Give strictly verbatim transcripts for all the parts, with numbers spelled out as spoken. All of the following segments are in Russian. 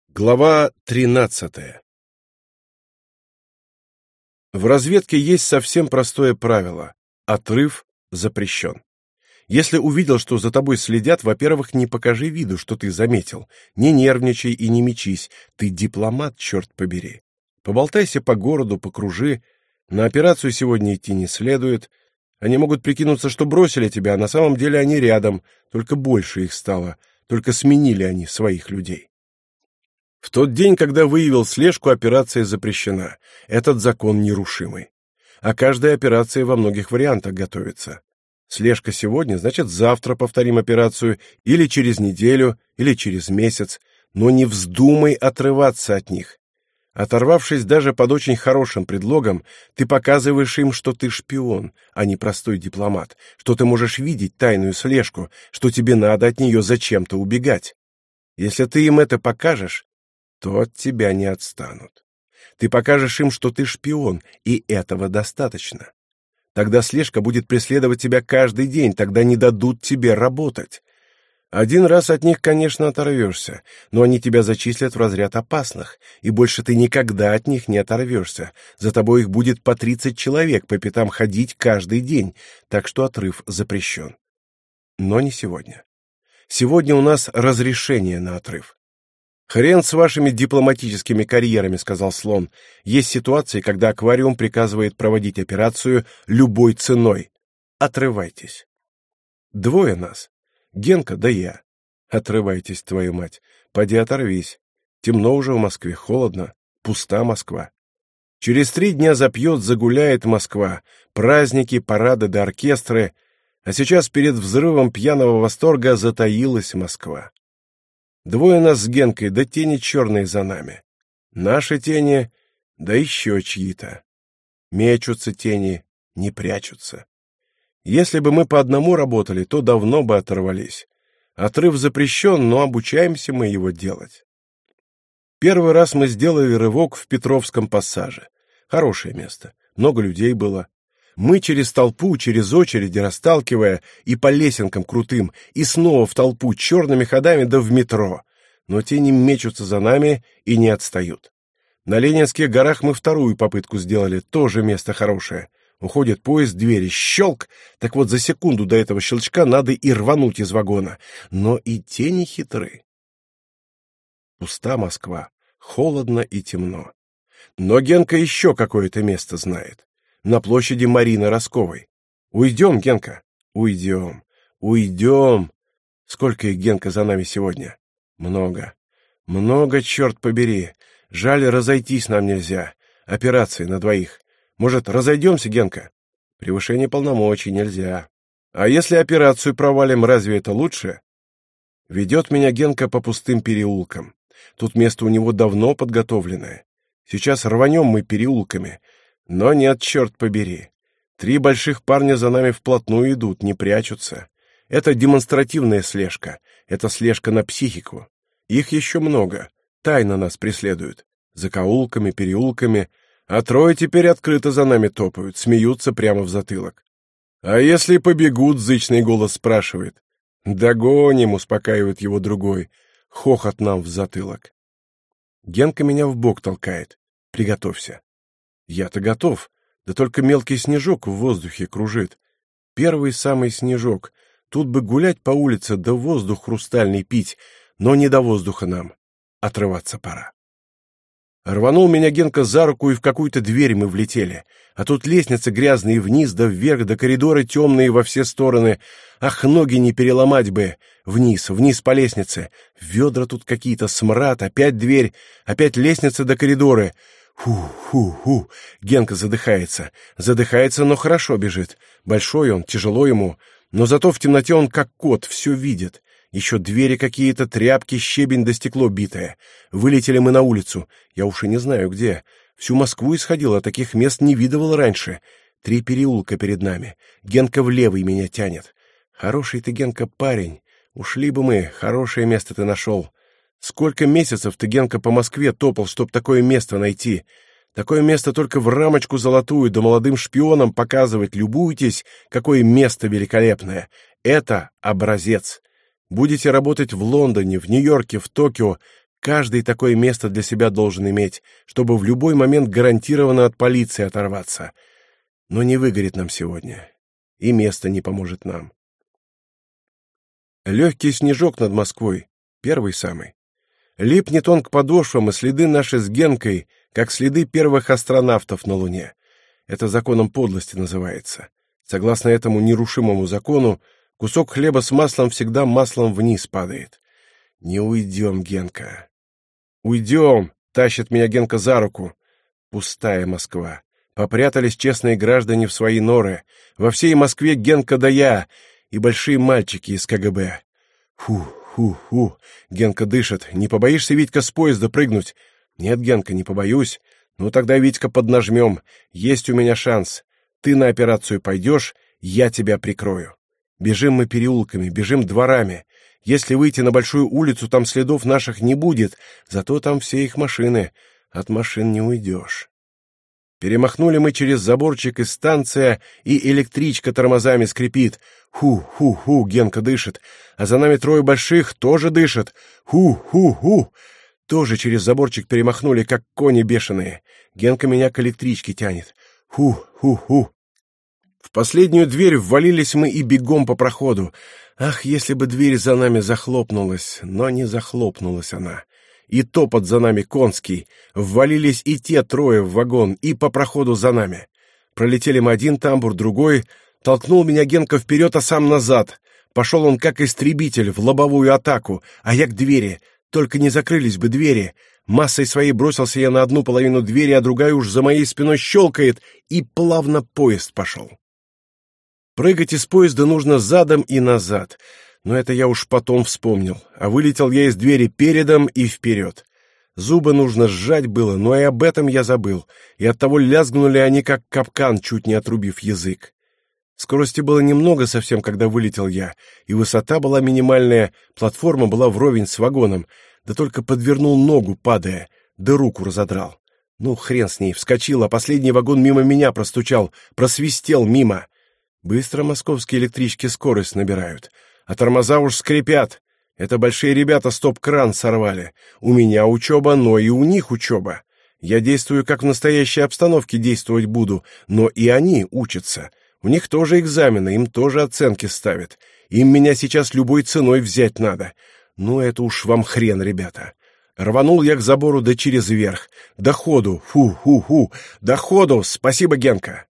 Глава тринадцатая. В разведке есть совсем простое правило: отрыв запрещен. Если увидел, что за тобой следят, во-первых, не покажи виду, что ты заметил, не нервничай и не мечись, ты дипломат, черт побери. Поболтайся по городу, покружи, на операцию сегодня идти не следует. Они могут прикинуться, что бросили тебя, а на самом деле они рядом, только больше их стало, только сменили они своих людей. В тот день, когда выявил слежку, операция запрещена. Этот закон нерушимый. А каждая операция во многих вариантах готовится. Слежка сегодня, значит, завтра повторим операцию, или через неделю, или через месяц, но не вздумай отрываться от них. Оторвавшись даже под очень хорошим предлогом, ты показываешь им, что ты шпион, а не простой дипломат, что ты можешь видеть тайную слежку, что тебе надо от нее зачем-то убегать. Если ты им это покажешь, то от тебя не отстанут. Ты покажешь им, что ты шпион, и этого достаточно. Тогда слежка будет преследовать тебя каждый день, тогда не дадут тебе работать. Один раз от них, конечно, оторвешься, но они тебя зачислят в разряд опасных, и больше ты никогда от них не оторвешься. За тобой их будет по тридцать человек по пятам ходить каждый день, так что отрыв запрещен. Но не сегодня. Сегодня у нас разрешение на отрыв. «Хрен с вашими дипломатическими карьерами», — сказал Слон. «Есть ситуации, когда аквариум приказывает проводить операцию любой ценой. Отрывайтесь». Двое нас. Генка да я. Отрывайтесь, твою мать. Поди оторвись. Темно уже в Москве, холодно. Пуста Москва. Через три дня запьет, загуляет Москва. Праздники, парады да оркестры. А сейчас перед взрывом пьяного восторга затаилась Москва. Двое нас с Генкой, да тени черные за нами. Наши тени, да еще чьи-то. Мечутся тени, не прячутся. Если бы мы по одному работали, то давно бы оторвались. Отрыв запрещен, но обучаемся мы его делать. Первый раз мы сделали рывок в Петровском пассаже. Хорошее место, много людей было. Мы через толпу, через очереди, расталкивая, и по лесенкам крутым, и снова в толпу черными ходами, да в метро. Но тени мечутся за нами и не отстают. На Ленинских горах мы вторую попытку сделали, тоже место хорошее. Уходит поезд, двери, щелк, так вот за секунду до этого щелчка надо и рвануть из вагона. Но и тени хитры. Пуста Москва, холодно и темно. Но Генка еще какое-то место знает. На площади Марины Росковой. Уйдем, Генка, уйдем, уйдем. Сколько их, Генка, за нами сегодня? Много. Много, черт побери. Жаль, разойтись нам нельзя. Операции на двоих. Может, разойдемся, Генка? Превышение полномочий нельзя. А если операцию провалим, разве это лучше? Ведет меня Генка по пустым переулкам. Тут место у него давно подготовленное. Сейчас рванем мы переулками. Но нет, черт побери. Три больших парня за нами вплотную идут, не прячутся. Это демонстративная слежка. Это слежка на психику. Их еще много. Тайно нас преследуют. Закоулками, переулками. А трое теперь открыто за нами топают, смеются прямо в затылок. «А если побегут?» — зычный голос спрашивает. «Догоним», — успокаивает его другой. Хохот нам в затылок. Генка меня в бок толкает. «Приготовься». Я-то готов, да только мелкий снежок в воздухе кружит. Первый самый снежок. Тут бы гулять по улице, да воздух хрустальный пить, но не до воздуха нам. Отрываться пора. Рванул меня Генка за руку, и в какую-то дверь мы влетели. А тут лестницы грязные вниз да вверх, да коридоры темные во все стороны. Ах, ноги не переломать бы. Вниз, вниз по лестнице. Ведра тут какие-то, смрад, опять дверь, опять лестницы да коридоры. Фу-фу-фу. Генка задыхается. Задыхается, но хорошо бежит. Большой он, тяжело ему. Но зато в темноте он как кот, все видит. Еще двери какие-то, тряпки, щебень да стекло битое. Вылетели мы на улицу. Я уж и не знаю где. Всю Москву исходил, а таких мест не видывал раньше. Три переулка перед нами. Генка в левый меня тянет. Хороший ты, Генка, парень. Ушли бы мы, хорошее место ты нашел. Сколько месяцев ты, Генка, по Москве топал, чтоб такое место найти? Такое место только в рамочку золотую, да молодым шпионам показывать. Любуйтесь, какое место великолепное. Это образец. Будете работать в Лондоне, в Нью-Йорке, в Токио. Каждый такое место для себя должен иметь, чтобы в любой момент гарантированно от полиции оторваться. Но не выгорит нам сегодня, и место не поможет нам. Легкий снежок над Москвой, первый самый. Липнет он к подошвам, и следы наши с Генкой, как следы первых астронавтов на Луне. Это законом подлости называется. Согласно этому нерушимому закону, кусок хлеба с маслом всегда маслом вниз падает. Не уйдем, Генка. Уйдем, тащит меня Генка за руку. Пустая Москва. Попрятались честные граждане в свои норы. Во всей Москве Генка да я и большие мальчики из ка гэ бэ. Фу-фу-фу. Генка дышит. Не побоишься, Витька, с поезда прыгнуть? Нет, Генка, не побоюсь. Ну тогда, Витька, поднажмем. Есть у меня шанс. Ты на операцию пойдешь, я тебя прикрою. Бежим мы переулками, бежим дворами. Если выйти на большую улицу, там следов наших не будет, зато там все их машины. От машин не уйдешь. Перемахнули мы через заборчик, и станция, и электричка тормозами скрипит. Ху-ху-ху, Генка дышит. А за нами трое больших тоже дышат. Ху-ху-ху. Тоже через заборчик перемахнули, как кони бешеные. Генка меня к электричке тянет. Ху-ху-ху. В последнюю дверь ввалились мы и бегом по проходу. Ах, если бы дверь за нами захлопнулась, но не захлопнулась она. И топот за нами конский. Ввалились и те трое в вагон, и по проходу за нами. Пролетели мы один тамбур, другой. Толкнул меня Генка вперед, а сам назад. Пошел он как истребитель в лобовую атаку, а я к двери. Только не закрылись бы двери. Массой своей бросился я на одну половину двери, а другая уж за моей спиной щелкает, и плавно поезд пошел. Прыгать из поезда нужно задом и назад, но это я уж потом вспомнил, а вылетел я из двери передом и вперед. Зубы нужно сжать было, но и об этом я забыл, и оттого лязгнули они, как капкан, чуть не отрубив язык. Скорости было немного совсем, когда вылетел я, и высота была минимальная, платформа была вровень с вагоном, да только подвернул ногу, падая, да руку разодрал. Ну, хрен с ней, вскочил, а последний вагон мимо меня простучал, просвистел мимо. Быстро московские электрички скорость набирают, а тормоза уж скрипят. Это большие ребята стоп-кран сорвали. У меня учеба, но и у них учеба. Я действую, как в настоящей обстановке действовать буду, но и они учатся. У них тоже экзамены, им тоже оценки ставят. Им меня сейчас любой ценой взять надо. Ну, это уж вам хрен, ребята. Рванул я к забору да через верх. До ходу, фу-ху-ху, до ходу, спасибо, Генка.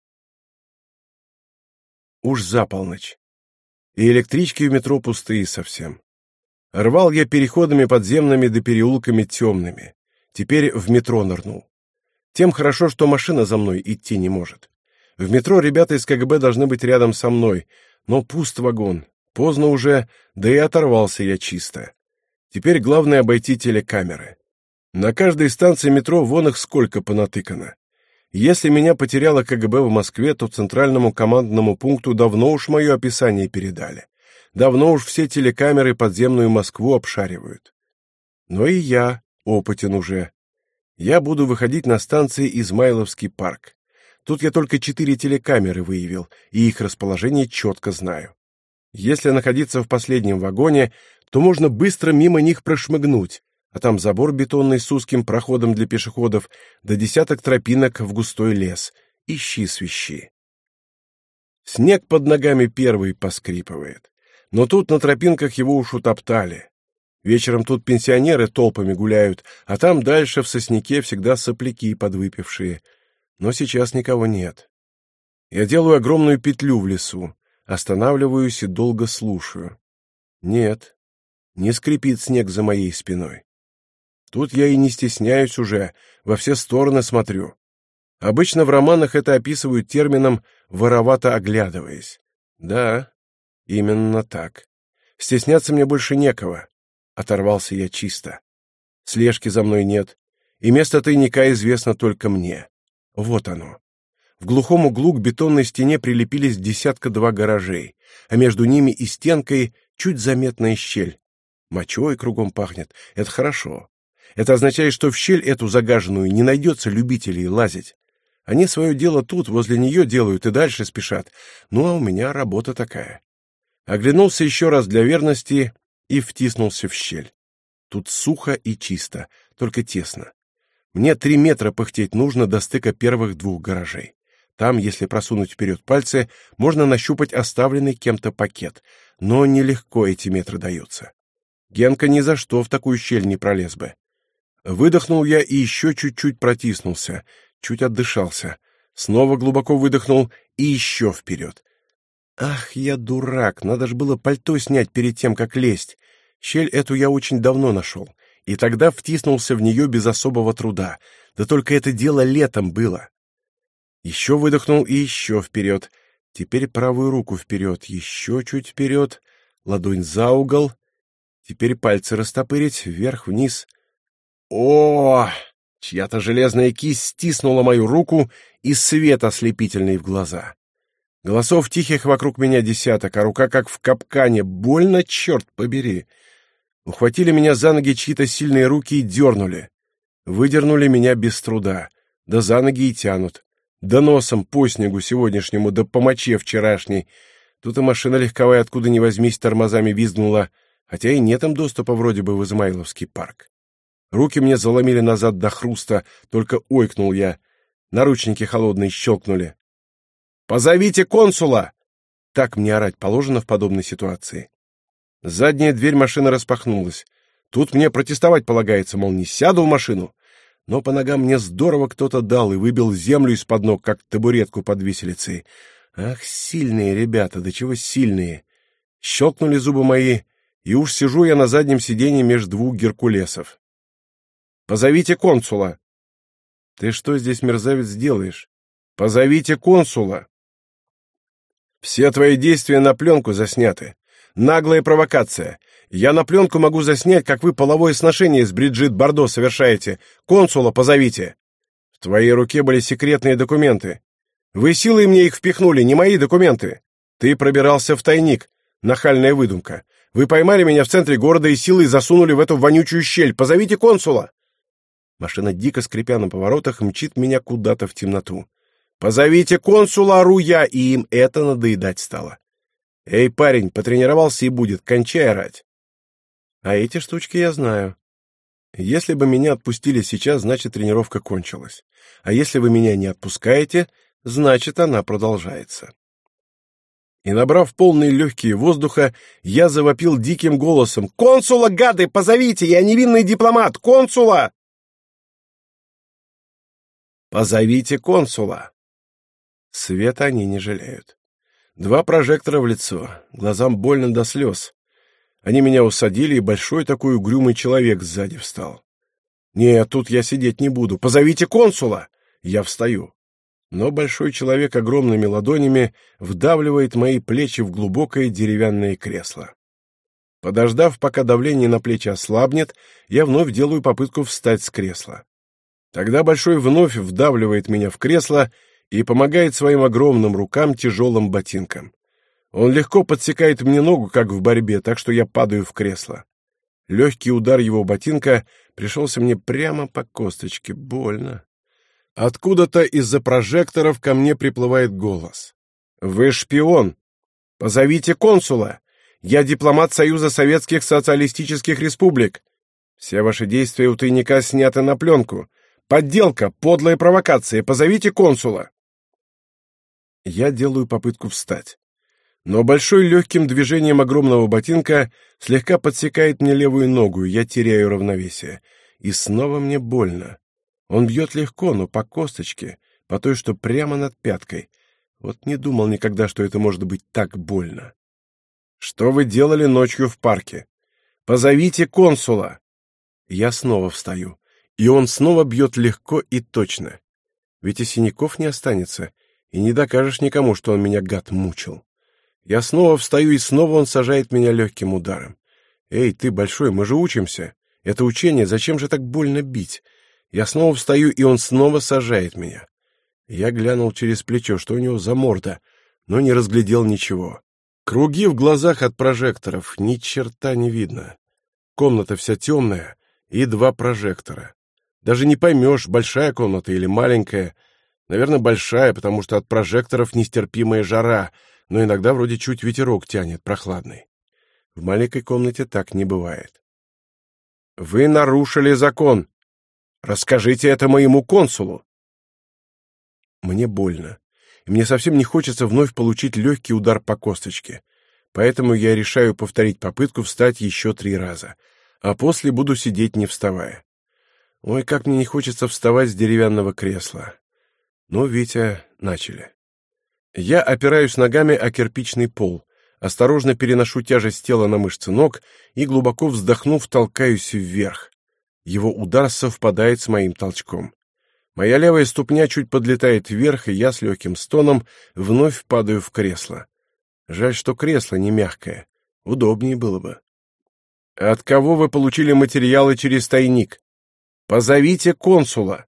Уж за полночь. И электрички в метро пустые совсем. Рвал я переходами подземными да переулками темными. Теперь в метро нырнул. Тем хорошо, что машина за мной идти не может. В метро ребята из ка гэ бэ должны быть рядом со мной, но пуст вагон. Поздно уже, да и оторвался я чисто. Теперь главное обойти телекамеры. На каждой станции метро вон их сколько понатыкано. Если меня потеряло ка гэ бэ в Москве, то центральному командному пункту давно уж мое описание передали. Давно уж все телекамеры подземную Москву обшаривают. Но и я опытен уже. Я буду выходить на станции Измайловский парк. Тут я только четыре телекамеры выявил, и их расположение четко знаю. Если находиться в последнем вагоне, то можно быстро мимо них прошмыгнуть, а там забор бетонный с узким проходом для пешеходов, да десяток тропинок в густой лес. Ищи свищи. Снег под ногами первый поскрипывает, но тут на тропинках его уж утоптали. Вечером тут пенсионеры толпами гуляют, а там дальше в сосняке всегда сопляки подвыпившие. Но сейчас никого нет. Я делаю огромную петлю в лесу, останавливаюсь и долго слушаю. Нет, не скрипит снег за моей спиной. Тут я и не стесняюсь уже, во все стороны смотрю. Обычно в романах это описывают термином «воровато оглядываясь». Да, именно так. Стесняться мне больше некого. Оторвался я чисто. Слежки за мной нет, и место тайника известно только мне. Вот оно. В глухом углу к бетонной стене прилепились десятка-два гаражей, а между ними и стенкой чуть заметная щель. Мочой кругом пахнет. Это хорошо. Это означает, что в щель эту загаженную не найдется любителей лазить. Они свое дело тут, возле нее делают и дальше спешат. Ну, а у меня работа такая. Оглянулся еще раз для верности и втиснулся в щель. Тут сухо и чисто, только тесно. Мне три метра пыхтеть нужно до стыка первых двух гаражей. Там, если просунуть вперед пальцы, можно нащупать оставленный кем-то пакет, но нелегко эти метры даются. Генка ни за что в такую щель не пролез бы. Выдохнул я и еще чуть-чуть протиснулся, чуть отдышался. Снова глубоко выдохнул и еще вперед. Ах, я дурак, надо же было пальто снять перед тем, как лезть. Щель эту я очень давно нашел, и тогда втиснулся в нее без особого труда. Да только это дело летом было. Еще выдохнул и еще вперед. Теперь правую руку вперед, еще чуть вперед, ладонь за угол. Теперь пальцы растопырить, вверх-вниз. О! Чья-то железная кисть стиснула мою руку, и свет ослепительный в глаза. Голосов тихих вокруг меня десяток, а рука как в капкане. Больно, черт побери. Ухватили меня за ноги чьи-то сильные руки и дернули. Выдернули меня без труда. Да за ноги и тянут. Да носом по снегу сегодняшнему, да по моче вчерашней. Тут и машина легковая, откуда ни возьмись, тормозами визгнула, хотя и нет им доступа вроде бы в Измайловский парк. Руки мне заломили назад до хруста, только ойкнул я. Наручники холодные щелкнули. «Позовите консула!» Так мне орать положено в подобной ситуации. Задняя дверь машины распахнулась. Тут мне протестовать полагается, мол, не сяду в машину. Но по ногам мне здорово кто-то дал и выбил землю из-под ног, как табуретку под виселицей. Ах, сильные ребята, да чего сильные! Щелкнули зубы мои, и уж сижу я на заднем сиденье между двух геркулесов. «Позовите консула!» «Ты что здесь, мерзавец, делаешь? Позовите консула!» «Все твои действия на пленку засняты. Наглая провокация. Я на пленку могу заснять, как вы половое сношение с Бриджит Бардо совершаете. Консула позовите. В твоей руке были секретные документы. Вы силой мне их впихнули, не мои документы. Ты пробирался в тайник. Нахальная выдумка. Вы поймали меня в центре города и силой засунули в эту вонючую щель. Позовите консула!» Машина, дико скрипя на поворотах, мчит меня куда-то в темноту. «Позовите консула!» — ору я, и им это надоедать стало. «Эй, парень, потренировался и будет, кончай орать!» А эти штучки я знаю. Если бы меня отпустили сейчас, значит, тренировка кончилась. А если вы меня не отпускаете, значит, она продолжается. И, набрав полные легкие воздуха, я завопил диким голосом: «Консула, гады, позовите! Я невинный дипломат! Консула!» «Позовите консула!» Света они не жалеют. Два прожектора в лицо, глазам больно до слез. Они меня усадили, и большой такой угрюмый человек сзади встал. «Нет, тут я сидеть не буду. Позовите консула!» Я встаю. Но большой человек огромными ладонями вдавливает мои плечи в глубокое деревянное кресло. Подождав, пока давление на плечи ослабнет, я вновь делаю попытку встать с кресла. Тогда большой вновь вдавливает меня в кресло и помогает своим огромным рукам тяжелым ботинком. Он легко подсекает мне ногу, как в борьбе, так что я падаю в кресло. Легкий удар его ботинка пришелся мне прямо по косточке. Больно. Откуда-то из-за прожекторов ко мне приплывает голос. «Вы шпион! Позовите консула! Я дипломат Союза Советских Социалистических Республик! Все ваши действия у тайника сняты на пленку! Подделка, подлая провокация! Позовите консула!» Я делаю попытку встать. Но большой легким движением огромного ботинка слегка подсекает мне левую ногу, и я теряю равновесие. И снова мне больно. Он бьет легко, но по косточке, по той, что прямо над пяткой. Вот не думал никогда, что это может быть так больно. «Что вы делали ночью в парке? Позовите консула!» Я снова встаю, и он снова бьет легко и точно. Ведь и синяков не останется, и не докажешь никому, что он меня, гад, мучил. Я снова встаю, и снова он сажает меня легким ударом. «Эй, ты большой, мы же учимся. Это учение, зачем же так больно бить?» Я снова встаю, и он снова сажает меня. Я глянул через плечо, что у него за морда, но не разглядел ничего. Круги в глазах от прожекторов, ни черта не видно. Комната вся темная, и два прожектора. Даже не поймешь, большая комната или маленькая. Наверное, большая, потому что от прожекторов нестерпимая жара, но иногда вроде чуть ветерок тянет, прохладный. В маленькой комнате так не бывает. Вы нарушили закон. Расскажите это моему консулу. Мне больно, и мне совсем не хочется вновь получить легкий удар по косточке. Поэтому я решаю повторить попытку встать еще три раза, а после буду сидеть, не вставая. Ой, как мне не хочется вставать с деревянного кресла. Но, Витя, начали. Я опираюсь ногами о кирпичный пол, осторожно переношу тяжесть тела на мышцы ног и, глубоко вздохнув, толкаюсь вверх. Его удар совпадает с моим толчком. Моя левая ступня чуть подлетает вверх, и я с легким стоном вновь падаю в кресло. Жаль, что кресло не мягкое. Удобнее было бы. От кого вы получили материалы через тайник? Позовите консула.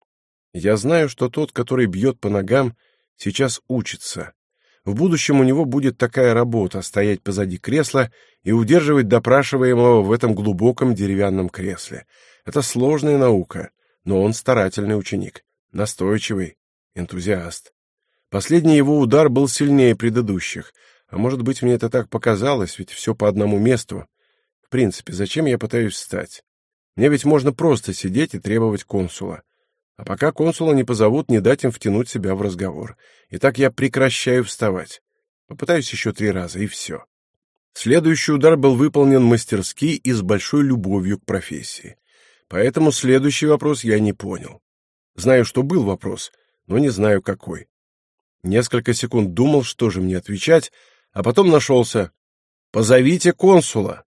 Я знаю, что тот, который бьет по ногам, сейчас учится. В будущем у него будет такая работа — стоять позади кресла и удерживать допрашиваемого в этом глубоком деревянном кресле. Это сложная наука, но он старательный ученик, настойчивый, энтузиаст. Последний его удар был сильнее предыдущих, а может быть, мне это так показалось, ведь все по одному месту. В принципе, зачем я пытаюсь встать? Мне ведь можно просто сидеть и требовать консула. А пока консула не позовут, не дать им втянуть себя в разговор. Итак, я прекращаю вставать. Попытаюсь еще три раза, и все. Следующий удар был выполнен мастерски и с большой любовью к профессии. Поэтому следующий вопрос я не понял. Знаю, что был вопрос, но не знаю, какой. Несколько секунд думал, что же мне отвечать, а потом нашелся. «Позовите консула!»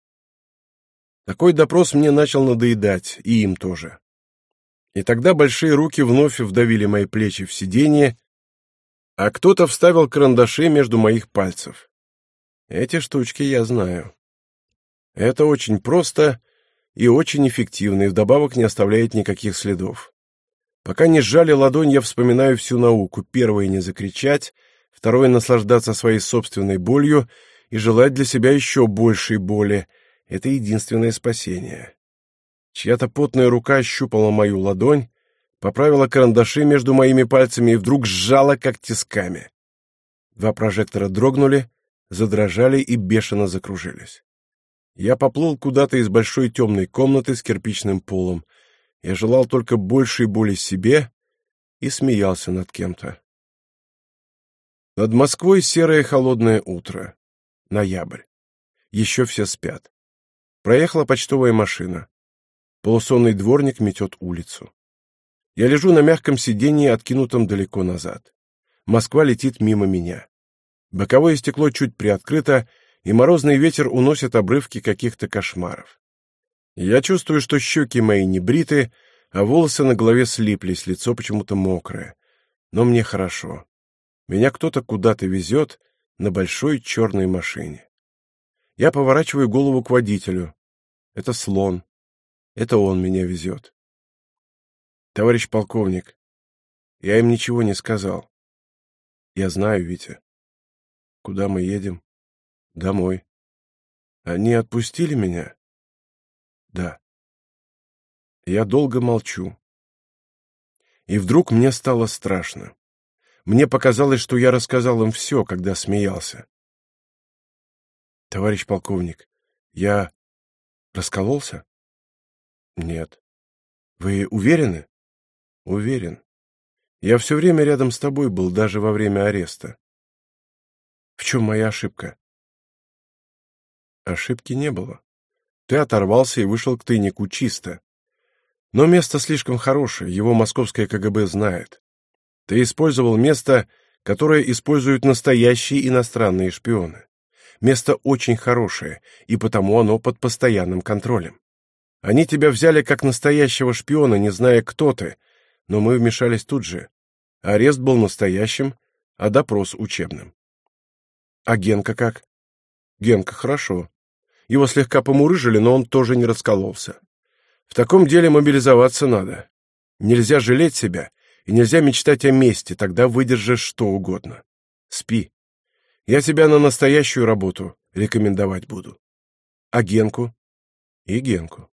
Такой допрос мне начал надоедать, и им тоже. И тогда большие руки вновь вдавили мои плечи в сиденье, а кто-то вставил карандаши между моих пальцев. Эти штучки я знаю. Это очень просто и очень эффективно, и вдобавок не оставляет никаких следов. Пока не сжали ладонь, я вспоминаю всю науку. Первое — не закричать, второе — наслаждаться своей собственной болью и желать для себя еще большей боли. Это единственное спасение. Чья-то потная рука ощупала мою ладонь, поправила карандаши между моими пальцами и вдруг сжала, как тисками. Два прожектора дрогнули, задрожали и бешено закружились. Я поплыл куда-то из большой темной комнаты с кирпичным полом. Я желал только большей боли себе и смеялся над кем-то. Над Москвой серое холодное утро. Ноябрь. Еще все спят. Проехала почтовая машина. Полусонный дворник метет улицу. Я лежу на мягком сиденье, откинутом далеко назад. Москва летит мимо меня. Боковое стекло чуть приоткрыто, и морозный ветер уносит обрывки каких-то кошмаров. Я чувствую, что щеки мои не бриты, а волосы на голове слиплись, лицо почему-то мокрое. Но мне хорошо. Меня кто-то куда-то везет на большой черной машине. Я поворачиваю голову к водителю. Это слон. Это он меня везет. Товарищ полковник, я им ничего не сказал. Я знаю, Витя. Куда мы едем? Домой. Они отпустили меня? Да. Я долго молчу. И вдруг мне стало страшно. Мне показалось, что я рассказал им все, когда смеялся. Товарищ полковник, я раскололся? Нет. Вы уверены? Уверен. Я все время рядом с тобой был, даже во время ареста. В чем моя ошибка? Ошибки не было. Ты оторвался и вышел к тайнику чисто. Но место слишком хорошее, его московское ка гэ бэ знает. Ты использовал место, которое используют настоящие иностранные шпионы. Место очень хорошее, и потому оно под постоянным контролем. Они тебя взяли как настоящего шпиона, не зная, кто ты, но мы вмешались тут же. Арест был настоящим, а допрос учебным. А Генка как? Генка хорошо. Его слегка помурыжили, но он тоже не раскололся. В таком деле мобилизоваться надо. Нельзя жалеть себя, и нельзя мечтать о мести, тогда выдержишь что угодно. Спи. Я тебя на настоящую работу рекомендовать буду. А Генку? И Генку.